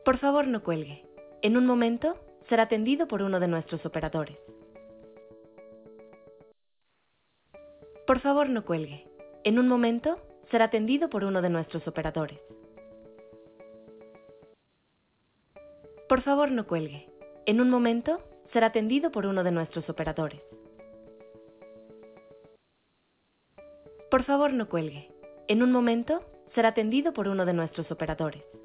Por favor, no cuelgue. En un momento será atendido por uno de nuestros operadores. Por favor, no cuelgue. En un momento será atendido por uno de nuestros operadores. Por favor, no cuelgue. En un momento será atendido por uno de nuestros operadores. Por favor, no cuelgue. En un momento será atendido por uno de nuestros operadores.